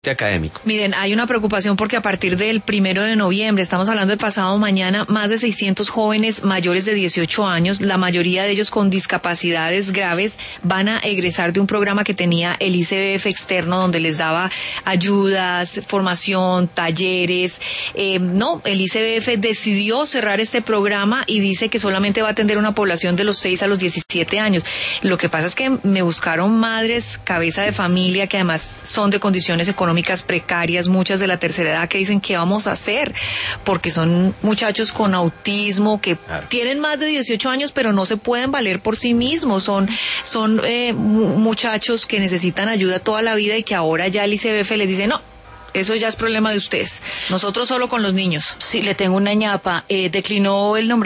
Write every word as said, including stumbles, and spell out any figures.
académico. Miren, hay una preocupación porque a partir del primero de noviembre, estamos hablando de pasado mañana, más de seiscientos jóvenes mayores de dieciocho años, la mayoría de ellos con discapacidades graves, van a egresar de un programa que tenía el I C B F externo, donde les daba ayudas, formación, talleres. Eh, no, el I C B F decidió cerrar este programa y dice que solamente va a atender una población de los seis a los diecisiete años. Lo que pasa es que me buscaron madres, cabeza de familia, que además son de condiciones económicas precarias, muchas de la tercera edad, que dicen qué vamos a hacer, porque son muchachos con autismo que claro. tienen más de dieciocho años pero no se pueden valer por sí mismos, son son eh, muchachos que necesitan ayuda toda la vida y que ahora ya el I C B F les dice no, eso ya es problema de ustedes, nosotros solo con los niños. Sí, le tengo una ñapa, eh, declinó el nombre